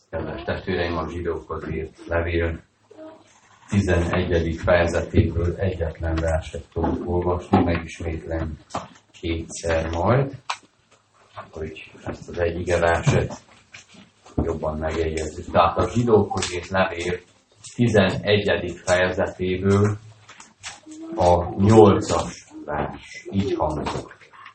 Kedves testvéreim, a zsidókhoz írt levél 11. fejezetéből egyetlen verset fogunk olvasni, megismétlem kétszer majd, hogy ezt az egyik verset jobban megjegyezzük. Tehát a zsidókhoz írt levél 11. fejezetéből a 8. vers így hangzik.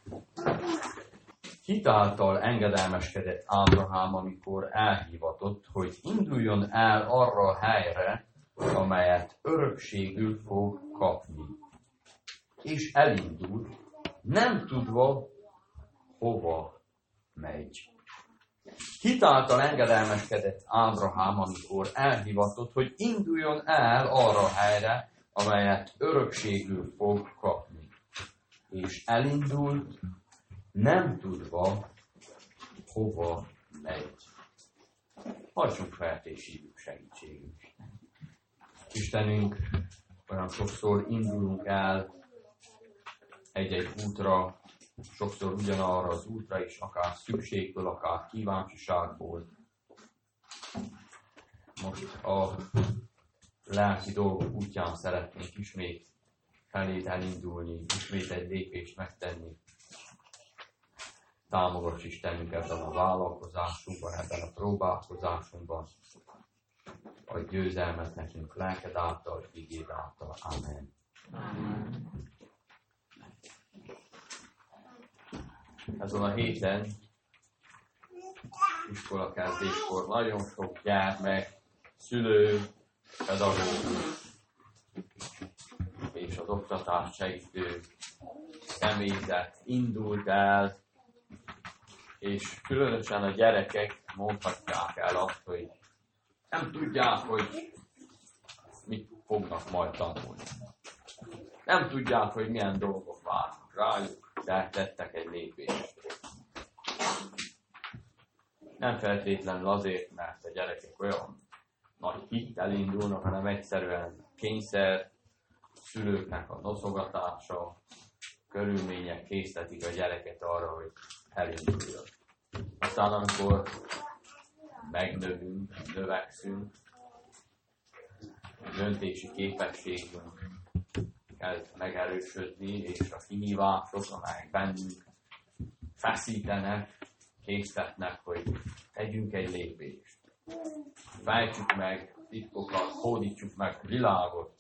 Hit által engedelmeskedett Ábrahám, amikor elhivatott, hogy induljon el arra a helyre, amelyet örökségül fog kapni. És elindult, nem tudva, hova megy. Hit által engedelmeskedett Ábrahám, amikor elhivatott, hogy induljon el arra a helyre, amelyet örökségül fog kapni. És elindult, nem tudva, hova megy. Hagyjunk fel és hívjuk segítségünk. Istenünk, olyan sokszor indulunk el egy-egy útra, sokszor ugyanarra az útra is, akár szükségből, akár kíváncsiságból. Most a lelki dolgok útján szeretnénk ismét feléd elindulni, ismét egy lépést megtenni. Támogass Istenünk ebben a vállalkozásunkban, ebben a próbálkozásunkban. Adj győzelmet nekünk lelked által, igéd által. Amen. Ezen a héten iskolakezdéskor nagyon sok gyermek, szülő, pedagógus és az oktatás segítő személyzet indult el, és különösen a gyerekek mondhatják el azt, hogy nem tudják, hogy mit fognak majd tanulni. Nem tudják, hogy milyen dolgok várnak rájuk, de tettek egy lépést. Nem feltétlenül azért, mert a gyerekek olyan nagy hittel indulnak, hanem egyszerűen kényszer, szülőknek a noszogatása, körülmények késztetik a gyereket arra, hogy elinduljon. Aztán amikor megnövünk, növekszünk, döntési képességünk kezd megerősödni, és a kihívások, amelyek bennünk feszítenek, késztetnek, hogy tegyünk egy lépést. Fejtsük meg titkokat, hódítsuk meg világot,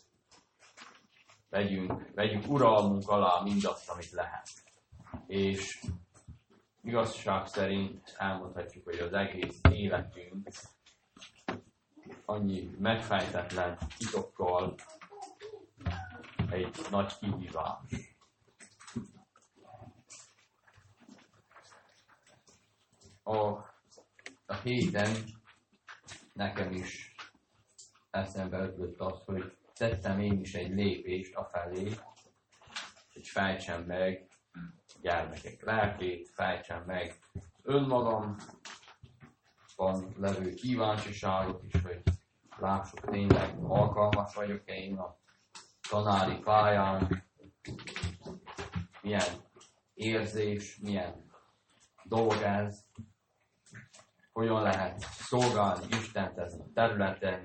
vegyünk uralmunk alá mindazt, amit lehet. És igazság szerint elmondhatjuk, hogy az egész életünk annyi megfejtetlen titokkal egy nagy kihívás. A héten nekem is eszembe ötlött az, hogy tettem én is egy lépést afelé, hogy fejtsem meg gyermekek lelkét, fejtsem meg önmagamban levő kíváncsiságot is, hogy lássuk tényleg alkalmas vagyok-e én a tanári pályán, milyen érzés, milyen dolog ez, hogyan lehet szolgálni Istent ezen a területen,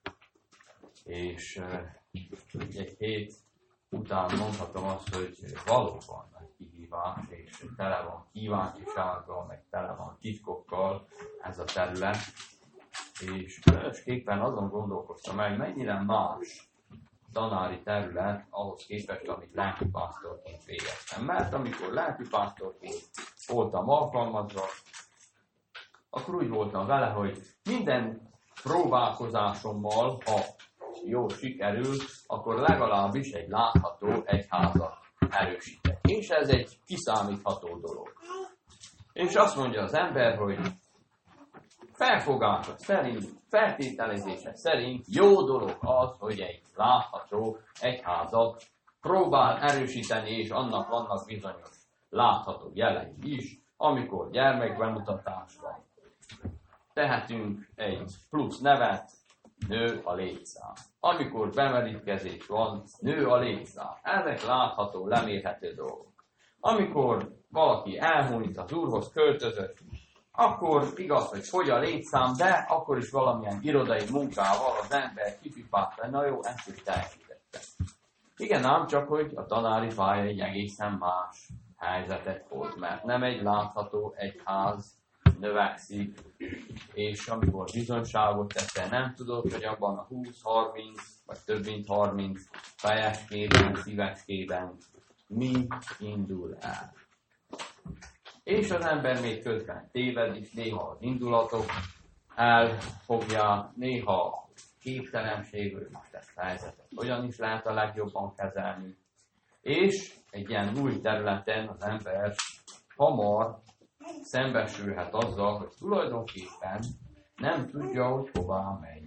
és egy hét után mondhatom azt, hogy valóban nagy kihívás, és tele van kíváncsisággal, meg tele van titkokkal ez a terület, és különösképpen azon gondolkoztam meg, mennyire más tanári terület ahhoz képest, amit lelkipásztorként végeztem. Mert amikor lelkipásztorként voltam alkalmazva, akkor úgy voltam vele, hogy minden próbálkozásommal, ha jól sikerül, akkor legalábbis egy látható egyházat erősítek. És ez egy kiszámítható dolog. És azt mondja az ember, hogy felfogása szerint, feltételezése szerint jó dolog az, hogy egy látható egyházat próbál erősíteni, és annak vannak bizonyos látható jelei is, amikor gyermekbemutatás van. Tehetünk egy plusz nevet, nő a létszám. Amikor bemerítkezés van, nő a létszám. Ezek látható, lemérhető dolgok. Amikor valaki elmúlik az Úrhoz költözött, akkor igaz, hogy fogy a létszám, de akkor is valamilyen irodai munkával az ember kipipálta, na jó, ezt is teljesítette. Igen, ám csak, hogy a tanári pálya egy egészen más helyzetet hoz, mert nem egy látható egyház növekszik, és amikor bizonyságot teszel, nem tudod, hogy abban a 20-30, vagy több mint 30 fejeskében, szíveskében mi indul el. És az ember még közben tévedik, néha az indulatok elfogják, néha képtelenségről is tesz helyzetet. Olyan is lehet a legjobban kezelni. És egy ilyen új területen az ember hamar szembesülhet azzal, hogy tulajdonképpen nem tudja, hogy hová megy.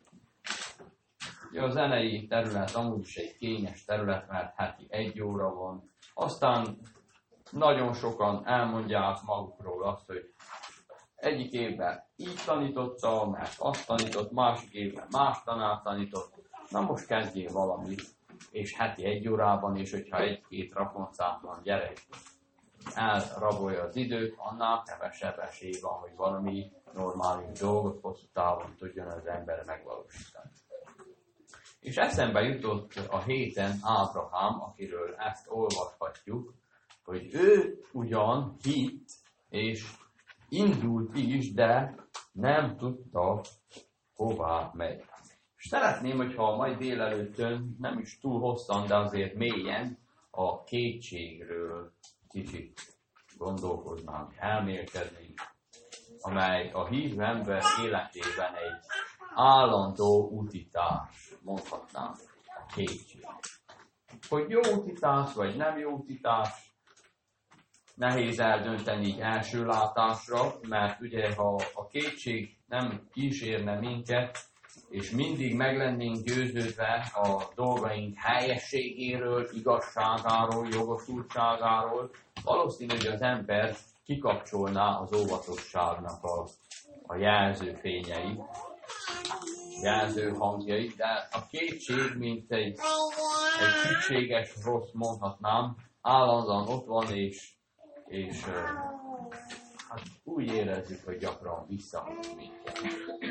A zenei terület amúgy is egy kényes terület, mert heti 1 óra van. Aztán nagyon sokan elmondják magukról azt, hogy egyik évben így tanította, mert azt tanított, másik évben más tanár tanított. Na most kezdjél valamit, és heti 1 órában, és hogyha 1-2 rakoncátlan gyerek elrabolja az időt, annál kevesebb esély van, hogy valami normális dolgot hosszú távon tudjon az ember megvalósítani. És eszembe jutott a héten Ábrahám, akiről ezt olvashatjuk, hogy ő ugyan hitt, és indult is, de nem tudta, hová megy. És szeretném, hogyha a mai délelőttön nem is túl hosszan, de azért mélyen a kétségről kicsit gondolkoznánk, elmélkednénk, amely a hívő ember életében egy állandó utitás, mondhatnám, a kétség. Hogy jó utitás, vagy nem jó utitás, nehéz eldönteni így első látásra, mert ugye ha a kétség nem kísérne minket, és mindig meg lennénk győződve a dolgaink helyességéről, igazságáról, jogosultságáról, valószínű, hogy az ember kikapcsolná az óvatosságnak a jelzőfényeit, jelzőhangjait, de a kétség, mint egy szükséges rossz, mondhatnám, állandóan ott van, és hát úgy érezzük, hogy gyakran visszahoz minket.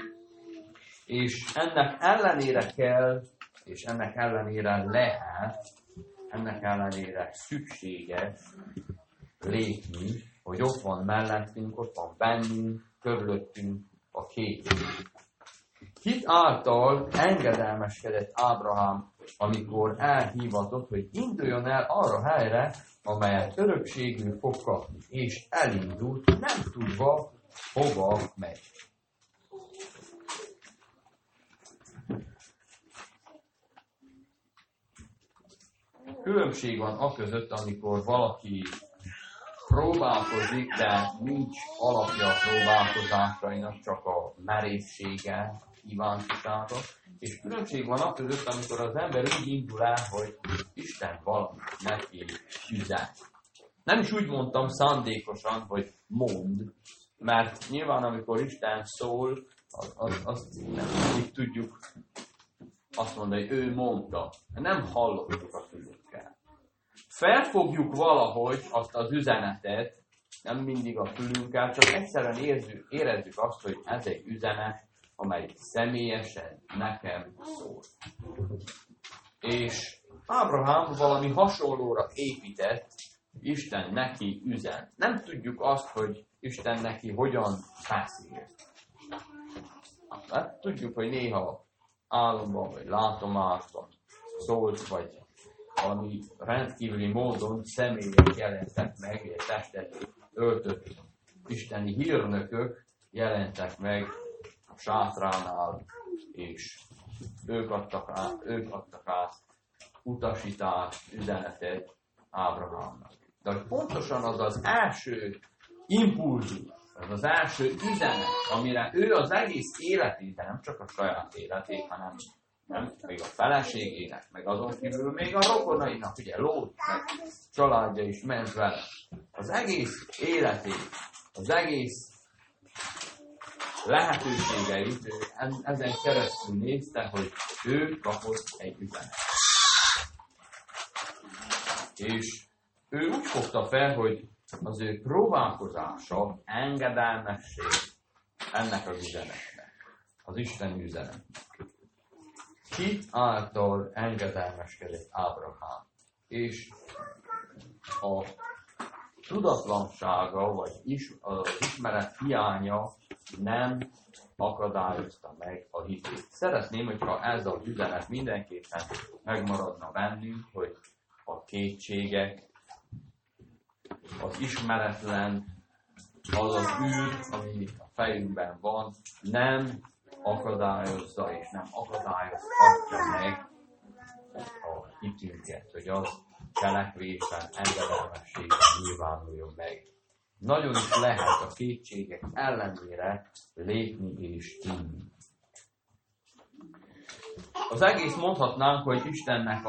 És ennek ellenére kell, és ennek ellenére lehet, ennek ellenére szükséges lépni, hogy ott van mellettünk, ott van bennünk, körülöttünk a kétség. Hit által engedelmeskedett Ábrahám, amikor elhívatott, hogy induljon el arra a helyre, amelyet örökségül fog kapni, és elindult, nem tudva, hova megy. Különbség van aközött, amikor valaki próbálkozik, de nincs alapja a próbálkozásainak, csak a merészsége, kíváncsisága. És különbség van aközött, amikor az ember úgy indul el, hogy Isten valamit neki üzen. Nem is úgy mondtam szándékosan, hogy mond, mert nyilván amikor Isten szól, azt nem így tudjuk azt mondani, hogy ő mondta. Nem hallottuk a fülünkkel. Felfogjuk valahogy azt az üzenetet, nem mindig a fülünkkel, csak egyszerűen érezzük azt, hogy ez egy üzenet, amely személyesen nekem szól. És Ábrahám valami hasonlóra épített, Isten neki üzen. Nem tudjuk azt, hogy Isten neki hogyan beszél. Hát tudjuk, hogy néha álomban vagy látomásban szólt, vagy valami rendkívüli módon személyek jelentek meg, egy testet öltött isteni hírnökök jelentek meg a sátránál, és ők adtak át utasítást, üzenetet Ábrahámnak. De hogy pontosan az az első impulzus, az az első üzenet, amire ő az egész életében, nem csak a saját életét, hanem még a feleségének, meg azon kívül még a rokonainak, ugye Lót, meg családja is ment vele. Az egész életét, az egész lehetőségeit ezen keresztül nézte, hogy ő kapott egy üzenet. És ő úgy fogta fel, hogy az ő próbálkozása engedelmesség ennek az üzenetnek, az Isten üzenetnek. Ki által engedelmeskedett Ábrahám? És a tudatlansága, vagy az ismeret hiánya nem akadályozta meg a hitét. Szeretném, hogyha ez az üzenet mindenképpen megmaradna bennünk, hogy a kétségek, az ismeretlen, az az űr, ami a fejünkben van, nem akadályozza és nem akadályozhatja meg a hitünket, hogy az cselekvésen engedelmesség nyilvánuljon meg. Nagyon is lehet a kétségek ellenére lépni és tenni. Az egész mondhatnánk, hogy Istennek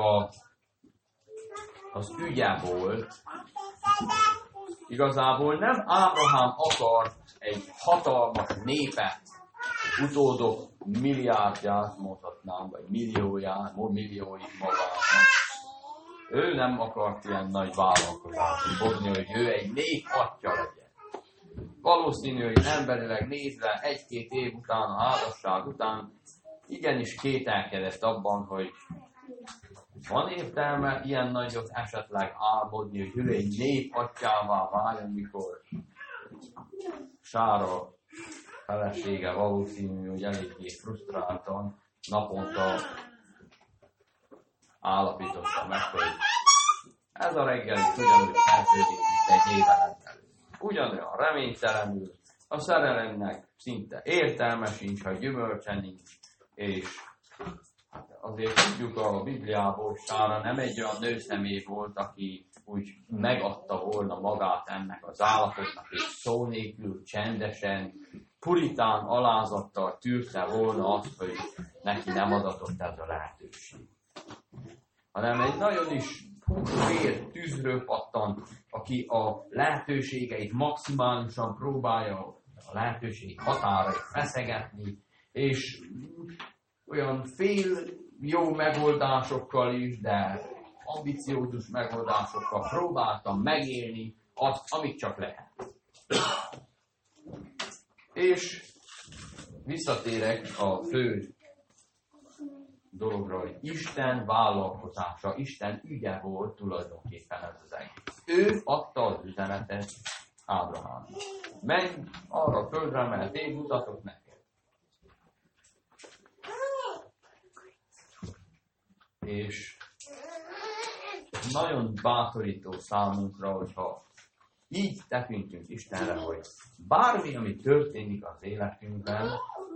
az ügye volt. Igazából nem Ábrahám akart egy hatalmas népet, utódok milliárdját mondhatnánk, vagy millióit magának. Ő nem akart ilyen nagy vállalkozást fogni, hogy ő egy nép atya legyen. Valószínű, hogy emberileg nézve egy-két év után, a házasság után igenis kételkedett abban, hogy van értelme ilyen nagyot esetleg álmodni, hogy ő egy nép atyává váljon, mikor Sára felesége valószínű, hogy eléggé frusztráltan naponta állapította meg, hogy ez a reggel is ugyanúgy kezdődik, mint egy éven ezelőtt. Ugyanolyan reménytelenül, a szerelemnek szinte értelme sincs, ha gyümölcse nincs, és azért tudjuk a Bibliából, Sára nem egy olyan nőszemély volt, aki úgy megadta volna magát ennek az állapotnak, és szó nélkül, csendesen, puritán alázattal tűrte volna azt, hogy neki nem adatott ez a lehetőség. Hanem egy nagyon is húsvér tűzről pattant, aki a lehetőségeit maximálisan próbálja a lehetőség határait feszegetni, és olyan fél jó megoldásokkal is, de ambiciózus megoldásokkal próbáltam megélni azt, amit csak lehet. És visszatérek a fő dologra, hogy Isten vállalkozása, Isten ügye volt tulajdonképpen ez az egész. Ő adta az üzenetet Ábrahámnak. Menj arra a földre, mert én mutatok neked. És nagyon bátorító számunkra, hogyha így tekintünk Istenre, hogy bármi, ami történik az életünkben,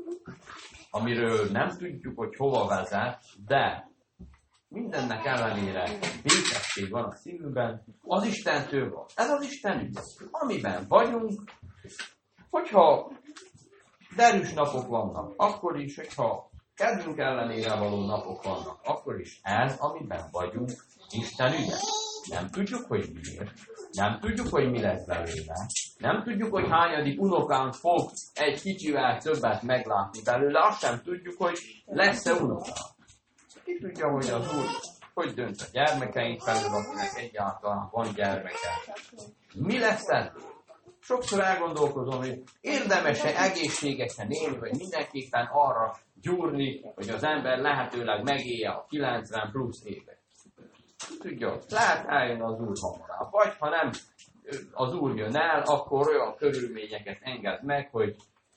amiről nem tudjuk, hogy hova vezet, de mindennek ellenére békesség van a szívünkben, az Istentől van. Ez az Isten ügy, amiben vagyunk, hogyha derűs napok vannak, akkor is, hogyha kedvünk ellenére való napok vannak, akkor is ez, amiben vagyunk, Isten ügye. Nem tudjuk, hogy miért. Nem tudjuk, hogy mi lesz belőle. Nem tudjuk, hogy hányadik unokánk fog egy kicsivel többet meglátni belőle. Azt sem tudjuk, hogy lesz-e unokánk. Ki tudja, hogy az Úr hogy dönt a gyermekeink felül, akinek egyáltalán van gyermeke. Mi lesz ebből? Sokszor elgondolkozom, hogy érdemes-e egészségesen élni, vagy mindenképpen arra gyúrni, hogy az ember lehetőleg megélje a 90 plusz évet. Tudja, lehet eljön az Úr hamarabb. Vagy ha nem az Úr jön el, akkor olyan körülményeket enged meg, hogy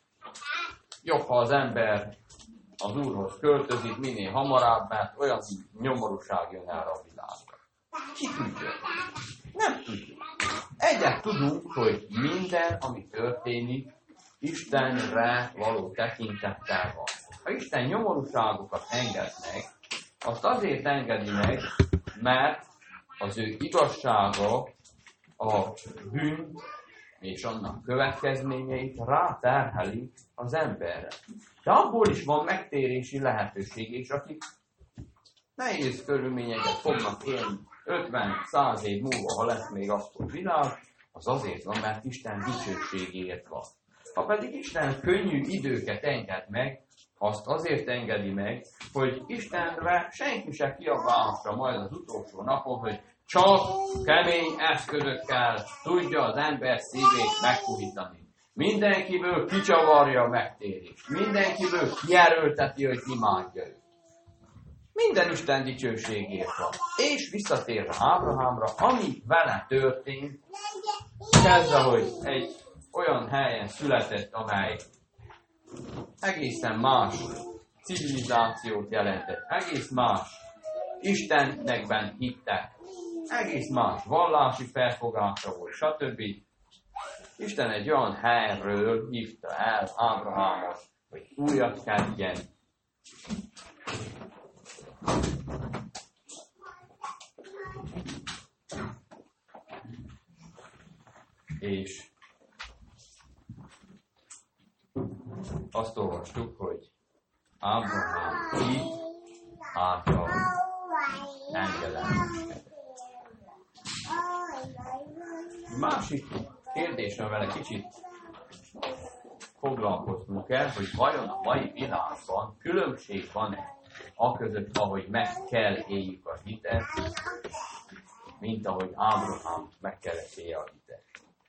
jobb, ha az ember az Úrhoz költözik minél hamarabb, mert olyan nyomorúság jön el a világra. Ki tudja? Nem tudjuk. Egyet tudunk, hogy minden, ami történik, Istenre való tekintettel van. Ha Isten nyomorúságokat enged meg, azt azért engedi meg, mert az ő igazsága a bűn és annak következményeit ráterheli az emberre. De abból is van megtérési lehetőség, és akik nehéz körülményeket fognak élni 50-100 év múlva, ha lesz még akkor világ, az azért van, mert Isten dicsőségéért van. Ha pedig Isten könnyű időket enged meg, azt azért engedi meg, hogy Istenre senki se kiabálhassa majd az utolsó napon, hogy Csak kemény eszközökkel tudja az ember szívét megpuhítani. Mindenkiből kicsavarja a megtérést. Mindenkiből kierőlteti, hogy imádja őt. Minden Isten dicsőségért van. És visszatérve Ábrahámra, ami vele történt, kezdve, hogy egy olyan helyen született, amely egészen más civilizációt jelentett, egész más istenekben hittek, egész más vallási felfogása volt, stb. Isten egy olyan helyről hívta el Ábrahámot, hogy újat kezdjen. És azt olvastuk, hogy Ábrahám hit által engedelmeskedett. Másik kérdés, amivel kicsit foglalkoznunk kell, hogy vajon a mai világban különbség van-e aközött, ahogy meg kell éljük a hitet, mint ahogy Ábrahám meg kellett élje a hitet.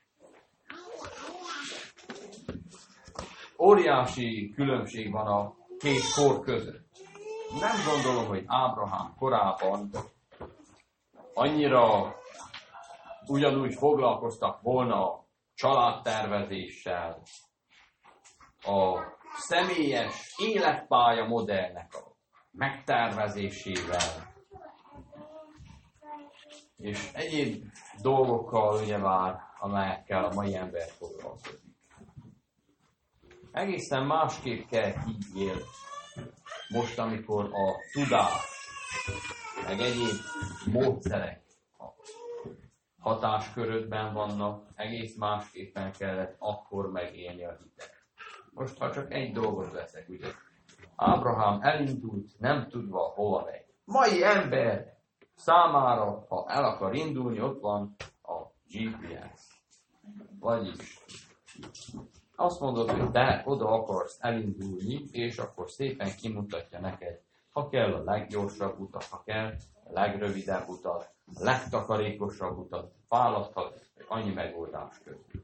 Óriási különbség van a két kor között. Nem gondolom, hogy Ábrahám korában annyira ugyanúgy foglalkoztak volna a családtervezéssel, a személyes életpálya modellnek a megtervezésével, és egyéb dolgokkal ugyebár, amelyekkel a mai ember foglalkozik. Egészen másképp kell így élni. Most, amikor a tudás, meg egyéb módszerek a hatáskörödben vannak, egész másképpen kellett akkor megélni a hitet. Most, ha csak egy dolgot veszek, ugye, Ábrahám elindult, nem tudva hova megy. Mai ember számára, ha el akar indulni, ott van a GPS. Vagyis azt mondod, hogy te oda akarsz elindulni, és akkor szépen kimutatja neked, ha kell a leggyorsabb utat, ha kell a legrövidebb utat, a legtakarékosabb utat, választhat annyi megoldás közül.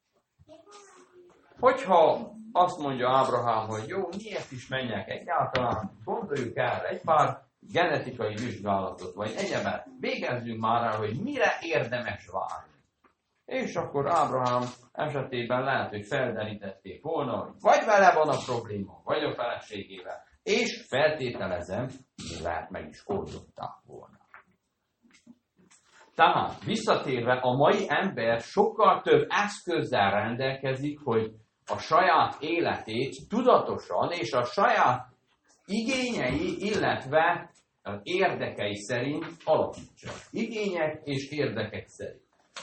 Hogyha azt mondja Ábrahám, hogy jó, miért is menjek egyáltalán, gondoljuk el egy pár genetikai vizsgálatot, vagy egyebet, végezzünk már el, hogy mire érdemes várni. És akkor Ábrahám esetében lehet, hogy felderítették volna, hogy vagy vele van a probléma, vagy a feleségével, és feltételezem, hogy lehet meg is oldották volna. Tehát visszatérve, a mai ember sokkal több eszközzel rendelkezik, hogy a saját életét tudatosan és a saját igényei, illetve az érdekei szerint alakítsa. Igények és érdekek szerint.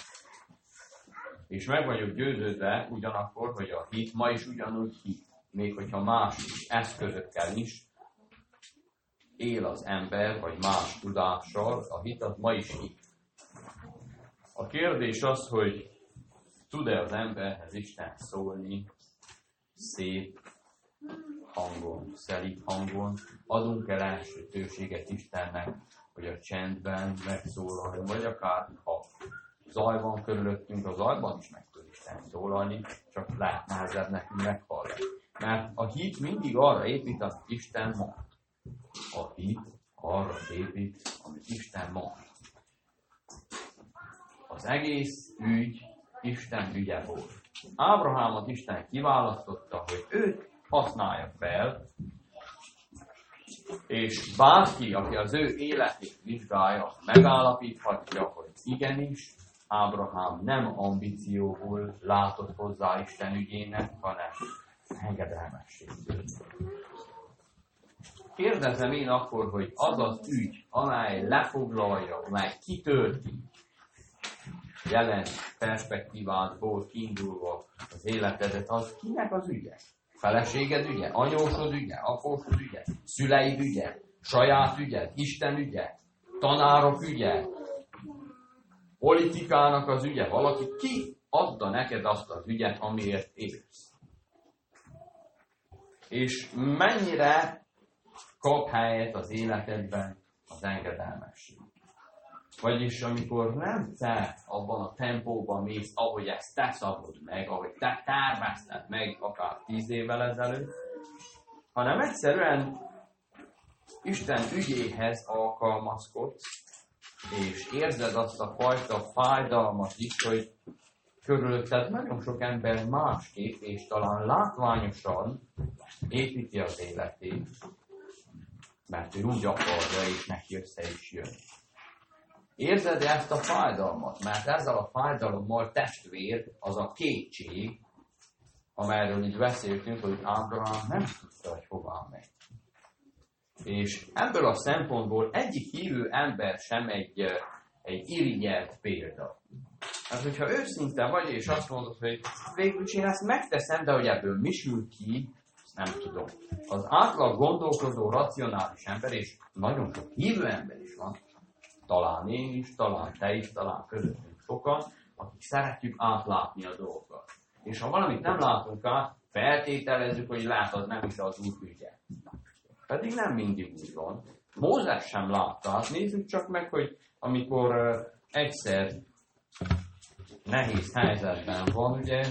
És meg vagyok győződve ugyanakkor, hogy a hit ma is ugyanúgy hit. Még hogyha más eszközökkel is él az ember, vagy más tudással, a hit az ma is hit. A kérdés az, hogy tud-e az emberhez Isten szólni szép hangon, szelíd hangon, adunk-e lehetőséget Istennek, hogy a csendben megszólaljon, vagy akár ha zaj van körülöttünk, a zajban is meg tud Isten szólalni, csak lehet nehezebb nekünk meghallani. Mert a hit mindig arra épít, amit Isten mond. A hit arra épít, amit Isten mond. Az egész ügy Isten ügye volt. Ábrahámot Isten kiválasztotta, hogy őt használja fel, és bárki, aki az ő életét vizsgálja, megállapíthatja, hogy igenis, Ábrahám nem ambícióból látott hozzá Isten ügyének, hanem engedelmességből. Kérdezem én akkor, hogy az az ügy, amely lefoglalja, amely kitölti jelen perspektívádból kiindulva az életedet, az kinek az ügye? Feleséged ügye? Anyósod ügye? Apósod ügye? Szüleid ügye? Saját ügyed? Isten ügye? Tanárok ügye? Politikának az ügye? Valaki ki adta neked azt az ügyet, amiért élsz? És mennyire kap helyet az életedben az engedelmesség? Vagyis amikor nem te abban a tempóban mész, ahogy ezt te szabod meg, ahogy te tervezted meg akár 10 évvel ezelőtt, hanem egyszerűen Isten ügyéhez alkalmazkodsz, és érzed azt a fajta fájdalmat is, hogy körülötted nagyon sok ember másképp, és talán látványosan építi az életét, mert ő úgy akarja, és neki össze is jön. Érzed ezt a fájdalmat? Mert ezzel a fájdalommal testvér az a kétség, amelyről így beszéltünk, hogy Ábrahám nem tudta, hogy hová megy. És ebből a szempontból egyik hívő ember sem egy irigyelt példa. Hát, hogyha őszinte vagy, és azt mondod, hogy végül én ezt megteszem, de hogy ebből mi sül ki, nem tudom. Az átlag gondolkodó, racionális ember, és nagyon sok hívő ember is van, talán én is, talán te is, talán közöttünk sokan, akik szeretjük átlátni a dolgokat. És ha valamit nem látunk át, feltételezzük, hogy látod, nem is az Úr ügye. Pedig nem mindig úgy van. Mózes sem látta. Hát nézzük csak meg, hogy amikor egyszer nehéz helyzetben van, ugye,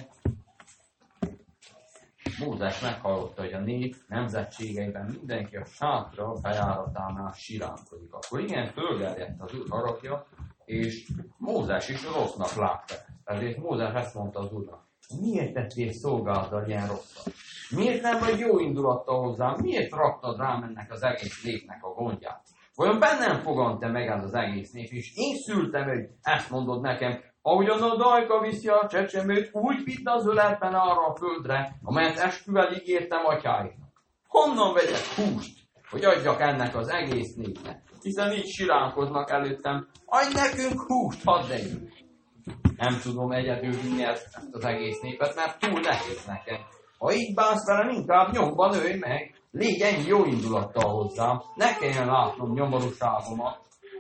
Mózes meghallotta, hogy a nép nemzetségeiben mindenki a sátra bejáratánál siránkodik. Akkor igen, fölgerjedt az Úr haragja, és Mózes is rossznak látta. Ezért Mózes ezt mondta az Úrnak: miért tettél szolgáladdal ilyen rosszat? Miért nem vagy jó indulattal hozzám? Miért raktad rám ennek az egész népnek a gondját? Vajon bennem fogant te meg ez az egész nép, és én szültem, hogy ezt mondod nekem, ahogyan a dajka viszi a csecsemőt, úgy vidd az öletben arra a földre, amelyet esküvel ígértem atyáiknak. Honnan vegyek húst, hogy adjak ennek az egész népnek? Hiszen így siránkoznak előttem, adj nekünk húst, hadd együnk. Nem tudom egyedül vinni ezt az egész népet, mert túl nehéz nekem. Ha így bánsz velem, inkább nyomban nőj meg. Légy ennyi jó indulattal hozzám. Ne kelljen látnom nyomorúságomat.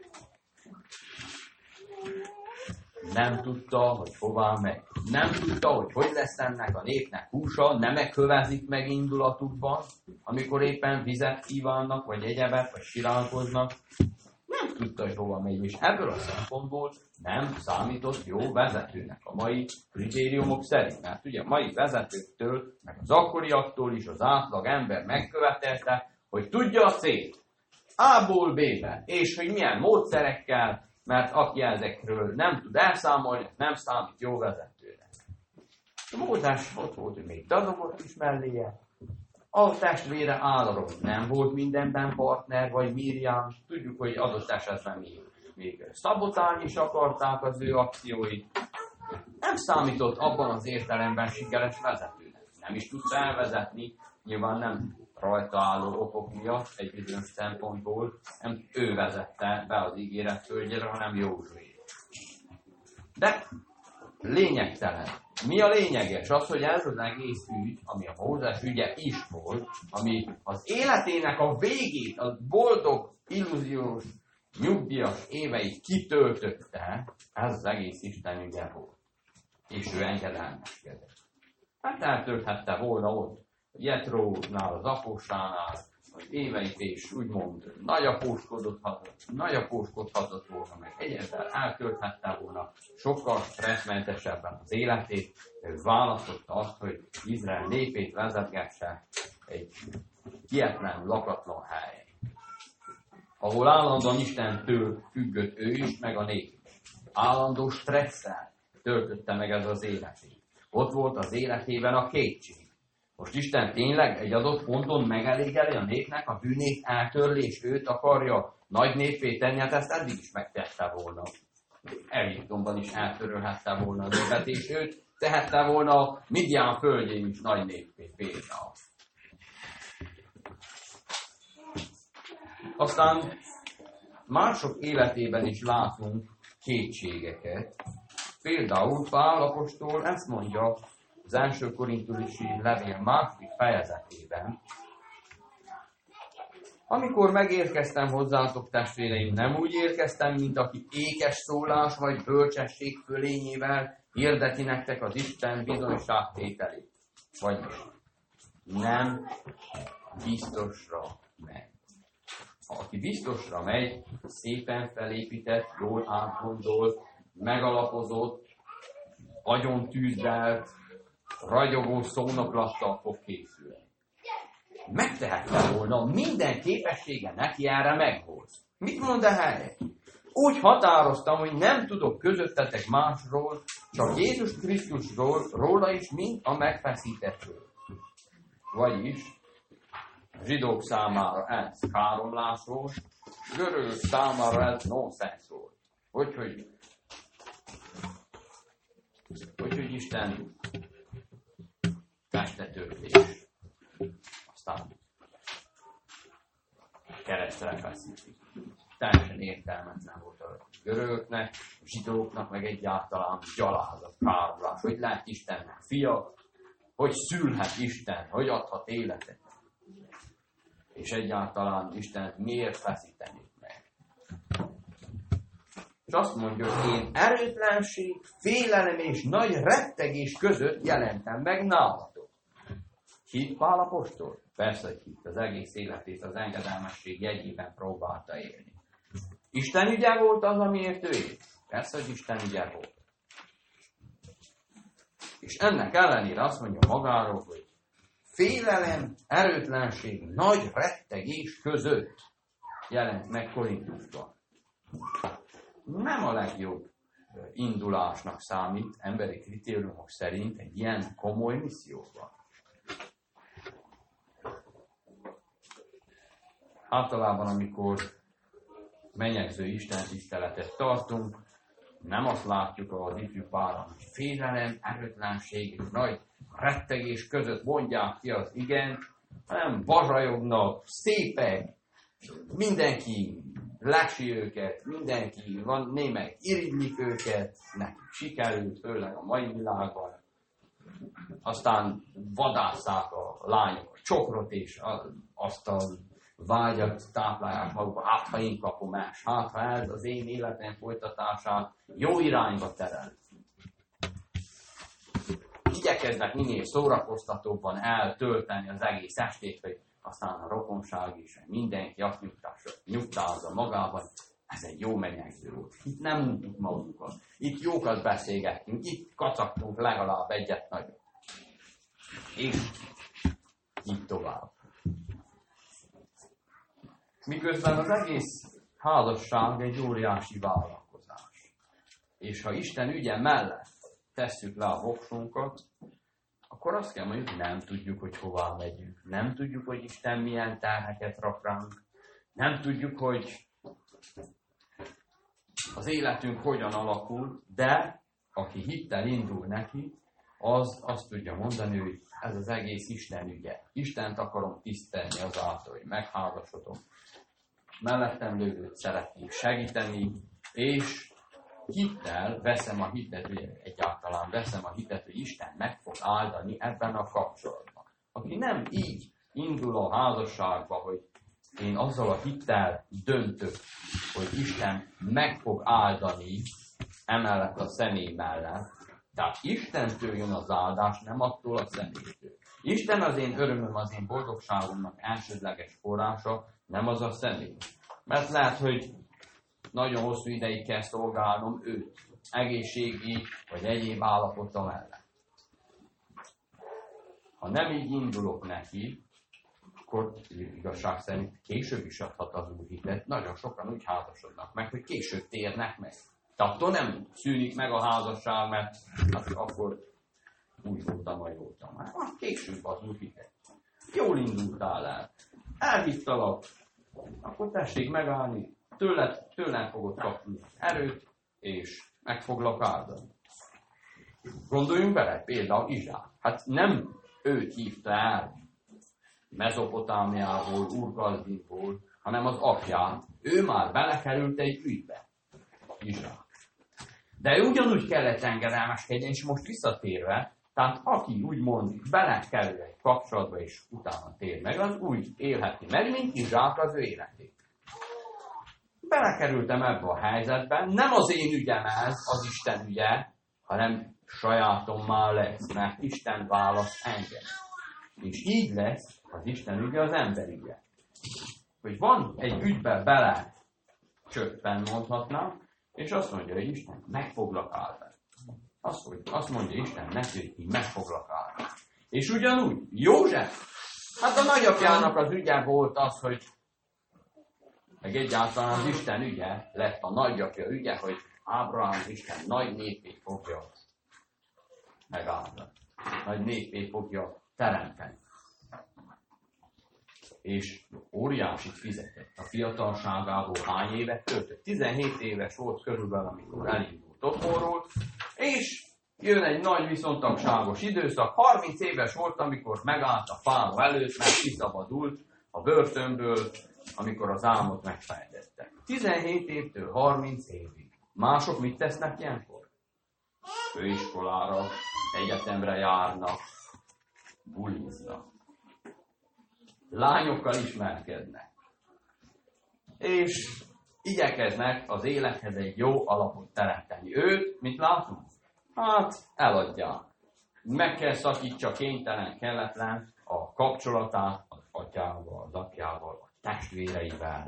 Nem tudta, hogy hová megy. Nem tudta, hogy lesz ennek a népnek húsa. Nem megkövezik meg indulatukban, amikor éppen vizet kívánnak, vagy egyebet, vagy siránkoznak. Nem tudta, hogy hova megy, és ebből a szempontból nem számított jó vezetőnek a mai kritériumok szerint. Mert ugye a mai vezetőktől, meg az akkoriaktól is az átlag ember megkövetelte, hogy tudja a célt A-ból B-be, és hogy milyen módszerekkel, mert aki ezekről nem tud elszámolni, nem számít jó vezetőnek. A Mózes ott volt, hogy még dadogott is melléje. A testvére Áron nem volt mindenben partner, vagy Miriam. Tudjuk, hogy adott esetben még szabotálni is akarták az ő akcióit. Nem számított abban az értelemben sikeres vezetőnek. Nem is tudta elvezetni, nyilván nem rajta álló okok miatt, egy bizonyos szempontból, nem ő vezette be az ígéret földjére, hanem Józsué. De lényegtelen. Mi a lényeges? Az, hogy ez az egész ügy, ami a Mózes ügye is volt, ami az életének a végét, a boldog, illúziós, nyugdíjas éveit kitöltötte, ez az egész Isten ügye volt. És ő engedelmeskedett. Hát eltölthette volna ott, Jetrónál, az apósánál, az éveit, és úgymond nagyapóskodhatott volna, meg egyáltalán eltölthette volna sokkal stresszmentesebben az életét, ő választotta azt, hogy Izrael népét vezetgesse egy hihetlen, lakatlan helyen, ahol állandóan Istentől függött ő is, meg a nép. Állandó stresszel töltötte meg ez az életét. Ott volt az életében a kétség. Most Isten tényleg egy adott ponton megelégeli a népnek a bűnét eltörli, és őt akarja nagy népé tenni, hát ezt eddig is megtette volna. Egyiptomban is eltörölhette volna a népet, és őt tehette volna a Midian földjén is nagy népé például. Aztán mások életében is látunk kétségeket. Például Pál apostol ezt mondja az első korintusi levél második fejezetében: amikor megérkeztem hozzátok, testvéreim, nem úgy érkeztem, mint aki ékes szólás vagy bölcsesség fölényével hirdeti nektek az Isten bizonyságtételét. Vagyis nem biztosra ment. A aki biztosra megy, szépen felépített, jól átgondolt, megalapozott, agyon tűzdelt, ragyogó szónoklattal fog készülni. Megtehette volna, minden képessége neki erre megvolt. Mit mond erre? Úgy határoztam, hogy nem tudok közöttetek másról, csak Jézus Krisztusról, róla is, mint a megfeszítettről. Vagyis a zsidók számára ez káromlásról, görögök számára ez nonsenszról. Úgyhogy Isten testetörtés. Aztán keresztre feszítik. Teljesen értelmetlen volt a görögöknek, a zsidóknak, meg egyáltalán gyalázat, káromlás. Hogy lehet Istennek fia, hogy szülhet Isten, hogy adhat életet. És egyáltalán Isten miért feszítenék meg. És azt mondja, hogy én erőtlenség, félelem és nagy rettegés között jelentem meg nálatok. Hitt Pál apostol? Persze, hogy hitt, az egész életét az engedelmesség jegyében próbálta élni. Isten ügye volt az, amiért ő élt? Persze, hogy Isten ügye volt. És ennek ellenére azt mondja magáról, hogy félelem, erőtlenség, nagy rettegés között jelent meg Korintusban. Nem a legjobb indulásnak számít emberi kritériumok szerint egy ilyen komoly misszióban. Általában, amikor menyegző Isten tiszteletet tartunk, nem azt látjuk az ifjú páran, hogy félelem, erőtlenség és nagy rettegés között mondják ki az igent, hanem bazsajognak, szépek, mindenki lási őket, mindenki van, némelyik irigylik őket, nekik sikerült, főleg a mai világban. Aztán vadásszák a lányok a csokrot, és azt a vágyat táplálják magukba, hát ha én kapom el, hát ha ez az én életem folytatását jó irányba terel. Igyekeznek minél szórakoztatóbban eltölteni az egész estét, hogy aztán a rokonság is, mindenki azt nyugtázza magában, ez egy jó menyegző volt. Itt nem mondjuk magunkat, itt jókat beszélgettünk, itt kacagtunk legalább egyet nagyot. És így tovább. Miközben az egész házasság egy óriási vállalkozás. És ha Isten ügye mellett tesszük le a voksunkat, akkor azt kell mondjuk, nem tudjuk, hogy hová megyünk. Nem tudjuk, hogy Isten milyen terheket rak ránk. Nem tudjuk, hogy az életünk hogyan alakul, de aki hittel indul neki, az azt tudja mondani, hogy ez az egész Isten ügye. Istent akarom tisztelni azáltal, hogy megházasodom. Mellettem lévőt szeretnék segíteni, és hittel veszem a hitet, ugye egyáltalán veszem a hitet, hogy Isten meg fog áldani ebben a kapcsolatban. Aki nem így indul a házasságba, hogy én azzal a hittel döntök, hogy Isten meg fog áldani emellett a személy mellett, tehát Istentől jön az áldás, nem attól a személytől. Isten az én örömöm, az én boldogságomnak elsődleges forrása, nem az a személy. Mert lehet, hogy nagyon hosszú ideig kell szolgálnom őt, egészségi vagy egyéb állapota mellett. Ha nem így indulok neki, akkor igazság szerint később is adhat az úr hitet. Nagyon sokan úgy házasodnak meg, hogy később térnek meg. Tehát attól nem szűnik meg a házasság, mert akkor úgy voltam, majd voltam. Hát később az úr hitet. Jól indultál el. Elvittalak. Akkor tessék megállni. Tőlem fogod kapni erőt, és meg foglak áldani. Gondoljunk bele, például Izsák. Hát nem őt hívta el Mezopotámiából, Ur-Kasdinból, hanem az apját. Ő már belekerült egy ügybe. Izsák. De ő ugyanúgy kellett engedelmeskedjen, és most visszatérve, tehát aki úgymond belekerül egy kapcsolatba, és utána tér meg, az úgy élheti meg, mint Izsák az ő életét. Belekerültem ebbe a helyzetben, nem az én ügyem ez, az Isten ügye, hanem sajátommal lesz, mert Isten választ engem. És így lesz az Isten ügye az ember ügye. hogy van egy ügybe bele csöppen, mondhatnám, és azt mondja, hogy Isten, meg foglak állni. Azt mondja Isten neki, hogy így meg foglak állni. És ugyanúgy József, hát a nagyapjának az ügye volt az, hogy meg egyáltalán az Isten ügye lett a nagyapja ügye, hogy Ábrahám Isten nagy népét fogja megállni. Nagy népét fogja teremteni. És óriásit fizetett. A fiatalságából hány évet töltött? 17 éves volt körülbelül, amikor elindult otthonról, és jön egy nagy viszontagságos időszak. 30 éves volt, amikor megállt a fára előtt, mert kiszabadult a börtönből, amikor az álmot megfejtette. 17 évtől 30 évig. Mások mit tesznek ilyenkor? Főiskolára, egyetemre járnak, buliznak. Lányokkal ismerkednek. És igyekeznek az élethez egy jó alapot teremteni. Őt, mit látunk? Hát, eladják. Meg kell szakítsa kénytelen, kelletlen a kapcsolatát az atyával, az apjával, a testvéreivel.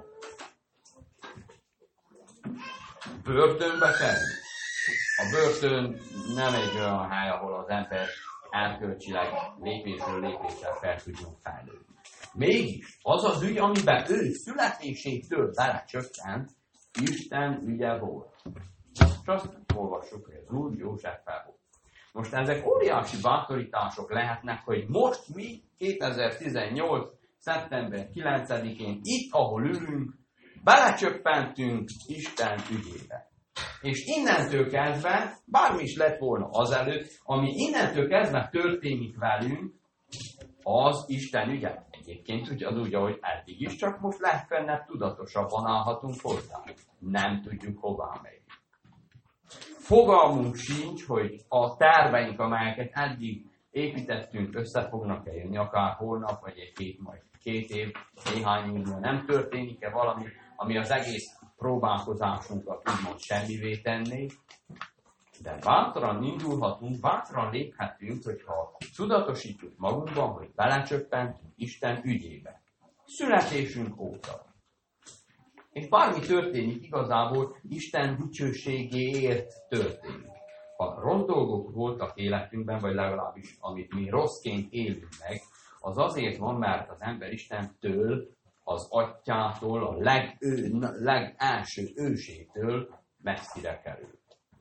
Börtönbe kerül. A börtön nem egy olyan hely, ahol az ember erkölcsileg lépésről lépésre fel tudjon fejlődni. Mégis az az ügy, amiben ő születésétől belecsökkent, Isten ügye volt. És azt olvassuk, hogy az Úr Józseffel volt. Most ezek óriási bátorítások lehetnek, hogy most mi 2018. szeptember 9-én itt, ahol ülünk, belecsöppentünk Isten ügyébe. És innentől kezdve, bármi is lett volna azelőtt, ami innentől kezdve történik velünk, az Isten ügye. Egyébként ugyanúgy, ahogy eddig is, csak most legfeljebb tudatosabban állhatunk hozzá. Nem tudjuk hová megy. Fogalmunk sincs, hogy a terveink, amelyeket eddig építettünk, össze fognak-e jönni, akár holnap, vagy majd 2 év, néhány évben nem történik-e valami, ami az egész próbálkozásunkat úgymond semmivé tenné. De bátran indulhatunk, bátran léphetünk, hogyha tudatosítjuk magunkban, hogy belecsöppentünk Isten ügyébe. Születésünk óta. És bármi történik, igazából Isten dicsőségéért történik. Ha rossz dolgok voltak életünkben, vagy legalábbis amit mi rosszként élünk meg, az azért van, mert az ember Istentől, az atyától, a legelső ősétől messzire került.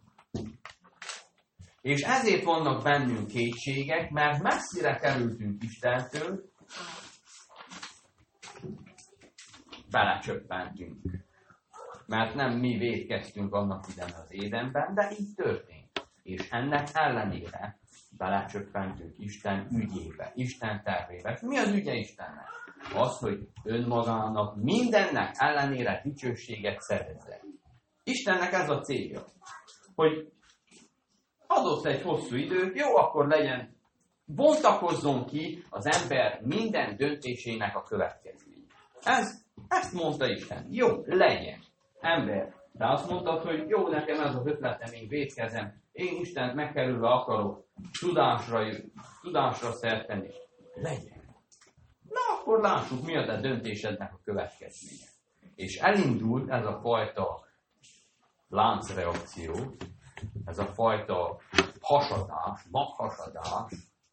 És ezért vannak bennünk kétségek, mert messzire kerültünk Istentől, belecsöppentünk. Mert nem mi vétkeztünk annak idején az édenben, de így történt. És ennek ellenére belecsöppentünk Isten ügyébe, Isten tervébe. Mi az ügye Istennek? Az, hogy önmagának mindennek ellenére dicsőséget szerezze. Istennek ez a célja, hogy adott egy hosszú időt, jó, akkor legyen, bontakozzon ki az ember minden döntésének a következménye. Ezt mondta Isten. Jó, legyen. Ember. De azt mondtad, hogy jó, nekem ez az ötletem, én vétkezem. Én Istent megkerülve akarok tudásra szert tenni. Legyen. Na, akkor lássuk, mi a te döntésednek a következménye. És elindult ez a fajta láncreakció, ez a fajta hasadás, maghasadás,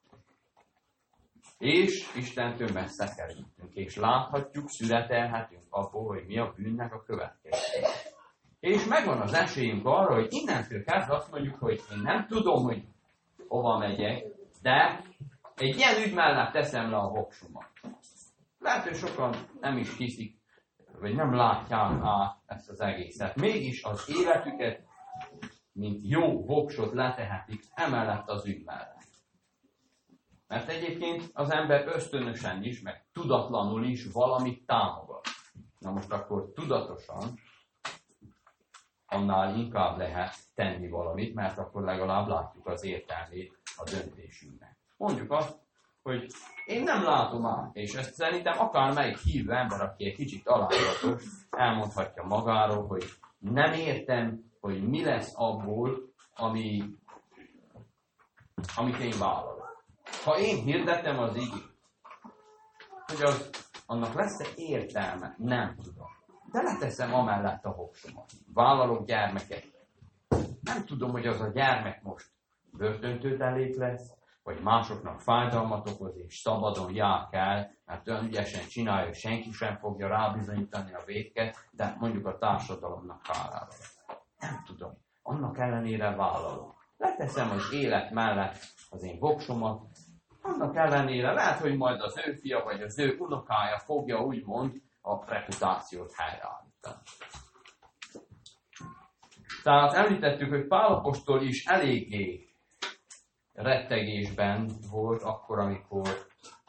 és Istentől messze kerültünk, és láthatjuk, születelhetünk abból, hogy mi a bűnnek a következménye. És megvan az esélyünk arra, hogy innentől kezdve azt mondjuk, hogy én nem tudom, hogy hova megyek, de egy ilyen ügy mellett teszem le a voksomat. Lehet, hogy sokan nem is hiszik, vagy nem látják át ezt az egészet. Mégis az életüket, mint jó voksot letehetik emellett az ügy mellett. Mert egyébként az ember ösztönösen is, meg tudatlanul is valamit támogat. Na most akkor tudatosan annál inkább lehet tenni valamit, mert akkor legalább látjuk az értelmét a döntésünknek. Mondjuk azt, hogy én nem látom át, és ezt szerintem akármelyik hívő ember, aki egy kicsit alázatos, elmondhatja magáról, hogy nem értem, hogy mi lesz abból, amit én vállalok. Ha én hirdetem az igét, hogy annak lesz-e értelme? Nem tudom. De leteszem amellett a voksomat. Vállalok gyermeket. Nem tudom, hogy az a gyermek most börtöntődelék lesz, vagy másoknak fájdalmat okoz, és szabadon jár kell, mert olyan ügyesen csinálja, hogy senki sem fogja rábizonyítani a vétket, de mondjuk a társadalomnak kárára. Nem tudom. Annak ellenére vállalom. Leteszem az élet mellett az én voksomat, annak ellenére lehet, hogy majd az ő fia vagy az ő unokája fogja úgymond a reputációt helyreállítani. Tehát említettük, hogy Pál apostol is eléggé rettegésben volt akkor, amikor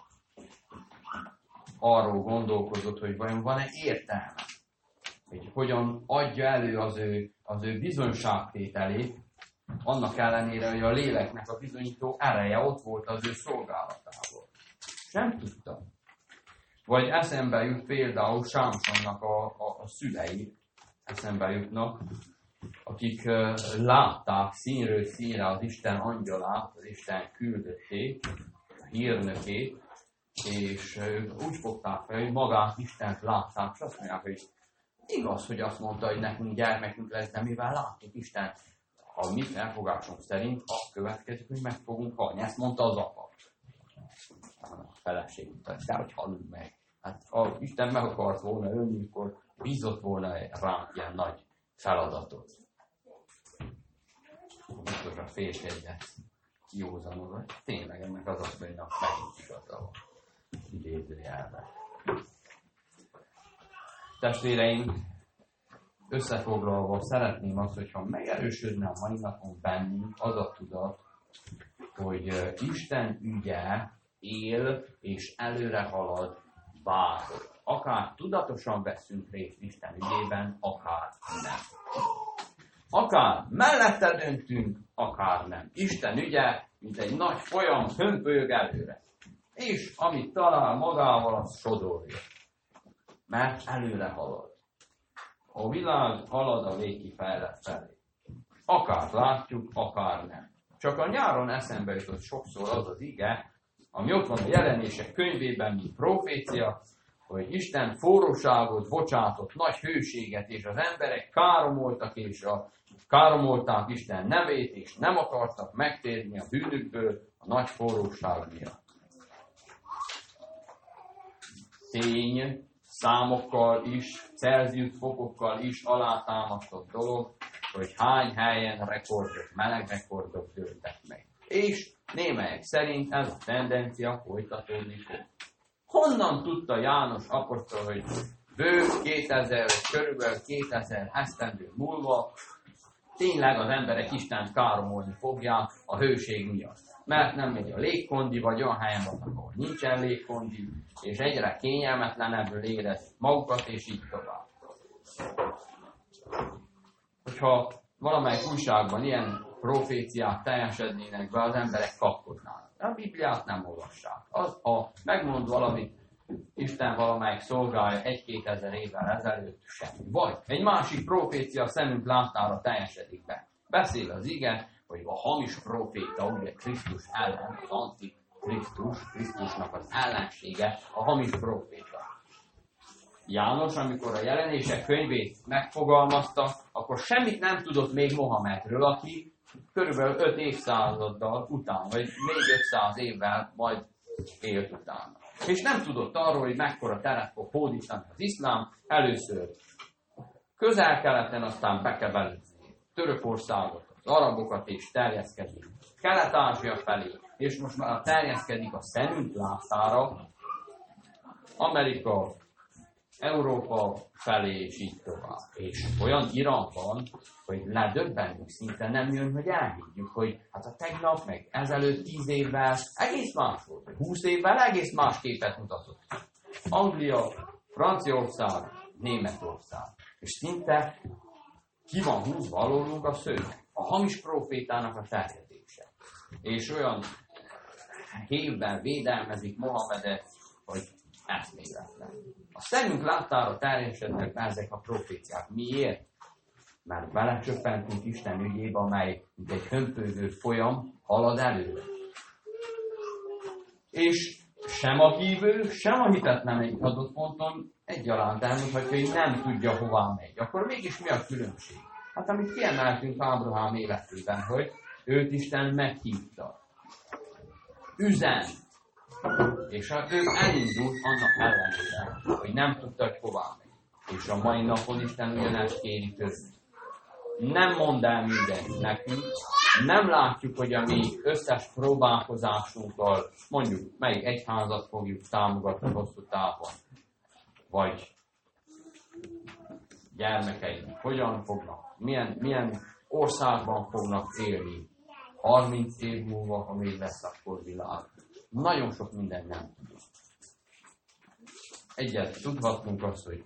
arról gondolkozott, hogy vajon van-e értelme, hogy hogyan adja elő az ő bizonyságtételét, annak ellenére, hogy a léleknek a bizonyító ereje ott volt az ő szolgálatából. Nem tudtam. Vagy eszembe jut például Sámsonnak a szülei, eszembe jutnak, akik látták színről színre az Isten angyalát, az Isten küldöttét, a hírnökét, és úgy fogták fel, hogy magát Istent látták, és azt mondják, hogy igaz, hogy azt mondta, hogy nekünk gyermekünk lesz, de mivel látjuk Istent, a mi felfogásunk szerint azt következik, hogy meg fogunk halni. Ezt mondta az apa. A feleség mondta, de hogy halunk meg. Hát ha Isten meg akart volna ölni, akkor bízott volna ránk ilyen nagy feladatot. Akkor a féltegyet józanul, tényleg ennek az asszonynak megint igaza van. Idézőjelben. Testvéreim, összefoglalva szeretném azt, hogyha megerősödne a mai napon bennünk az a tudat, hogy Isten ügye él és előre halad bárhol. Akár tudatosan veszünk részt Isten ügyében, akár nem. Akár mellette döntünk, akár nem. Isten ügye, mint egy nagy folyam, hömpölyög előre. És amit talál magával, az sodorja. Mert előre halad. A világ halad a végkifejlett felé. Akár látjuk, akár nem. Csak a nyáron eszembe jutott sokszor az az ige, ami ott van a Jelenések könyvében, mint profécia, hogy Isten forróságot bocsátott, nagy hőséget, és az emberek káromoltak, és káromolták Isten nevét, és nem akartak megtérni a bűnükből a nagy forróság miatt. Tény, számokkal is, Celsius fokokkal is alátámasztott dolog, hogy hány helyen rekordok, meleg rekordok dőltek meg. És némelyek szerint ez a tendencia folytatódni fog. Honnan tudta János apostol, hogy bő 2000, körülbelül 2000 esztendő múlva tényleg az emberek Istent káromolni fogják a hőség miatt. Mert nem megy a légkondi, vagy olyan helyen vannak, ahol nincsen légkondi, és egyre kényelmetlenebből érez magukat, és így tovább. Hogyha valamelyik újságban ilyen proféciák teljesednének be, az emberek kapkodnának. A Bibliát nem olvassák. Ha megmond valamit Isten valamelyik szolgálja 1-2 ezer évvel ezelőtt, semmi. Vagy egy másik profécia szemünk láttára teljesedik be. Beszél az ige, hogy a hamis proféta, ugye Krisztus ellen, az antikrisztus, Krisztusnak az ellensége, a hamis proféta. János, amikor a Jelenések könyvét megfogalmazta, akkor semmit nem tudott még Mohamedről, aki körülbelül 5 évszázaddal után, vagy 400-500 évvel majd élt utána. És nem tudott arról, hogy mekkora teret fog hódítani az iszlám, először Közel-Keleten, aztán bekebelőzni Törökországot, az arabokat, és terjeszkedik Kelet-Ázsia felé, és most már terjeszkedik a szemünk láttára Amerika, Európa felé, és így tovább. És olyan Iránban, hogy ledöbbenünk, szinte nem jön, hogy elhiggyük, hogy hát a tegnap, meg ezelőtt 10 évvel egész más volt, 20 évvel egész más képet mutatott. Anglia, Franciaország, Németország. És szinte ki van húzva alólunk a szőnyeg. A hamis profétának a terjedése. És olyan hévben védelmezik Mohamedet, hogy eszméletlen. A szemünk láttára terjesednek ezek a proféciák. Miért? Mert belecsöppentünk Isten ügyébe, amely mint egy hömpögő folyam halad előre. És sem a hívő, sem a hitetlen egy adott ponton egyaránt elmondhatja, hogy nem tudja, hová megy. Akkor mégis mi a különbség? Hát amit kiemeltünk Ábrahám életében, hogy őt Isten meghívta. Üzen. És ő elindult annak ellenére, hogy nem tudta, hogy hová megy. És a mai napon Isten ugyanezt kéri tőlünk. Nem mond el mindent nekünk, nem látjuk, hogy a mi összes próbálkozásunkkal, mondjuk melyik egyházat fogjuk támogatni hosszú távon, vagy gyermekeink hogyan fognak, milyen országban fognak élni, 30 év múlva, ha még lesz akkor világ. Nagyon sok mindent nem tudunk. Egyet tudhatunk azt, hogy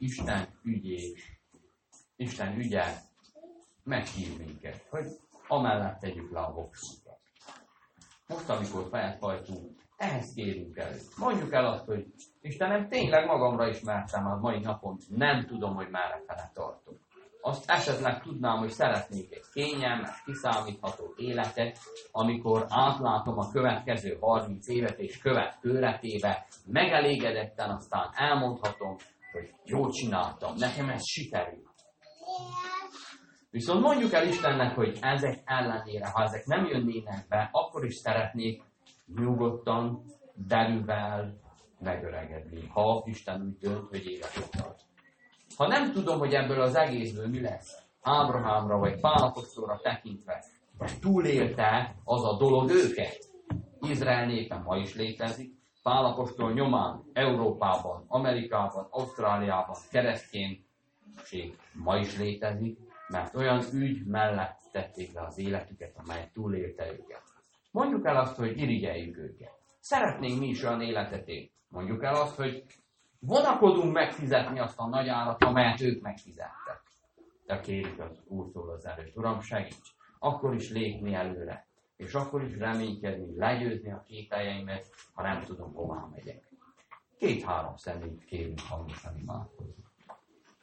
Isten ügye meghív minket, hogy amellett tegyük le a voksunkat. Most, amikor fejet hajtunk, ehhez kérünk elő. Mondjuk el azt, hogy Istenem, tényleg magamra ismertem a mai napon, nem tudom, hogy merre fele tartok. Azt esetleg tudnám, hogy szeretnék egy kényelmes, kiszámítható életet, amikor átlátom a következő 30 évet és követőletébe, megelégedetten aztán elmondhatom, hogy jól csináltam, nekem ez sikerült. Viszont mondjuk el Istennek, hogy ezek ellenére, ha ezek nem jönnének be, akkor is szeretnék nyugodtan, derűvel megöregedni, ha Isten úgy dönt, hogy életet tart. Ha nem tudom, hogy ebből az egészből mi lesz, Ábrahámra vagy Pál apostolra tekintve, de túlélte az a dolog őket. Izrael népe ma is létezik, Pál apostol nyomán Európában, Amerikában, Ausztráliában kereszténység ma is létezik, mert olyan ügy mellett tették le az életüket, amely túlélte őket. Mondjuk el azt, hogy irigyeljük őket. Szeretnénk mi is olyan életet élni. Mondjuk el azt, hogy vonakodunk megfizetni azt a nagy árat, amelyet ők megfizettek. De kérjük az Úrtól az erőt, Uram, segíts! Akkor is lépni előre, és akkor is reménykedni, legyőzni a kételjeimet, ha nem tudom, hová megyek. 2-3 személyt kérünk hangosan imádkozni.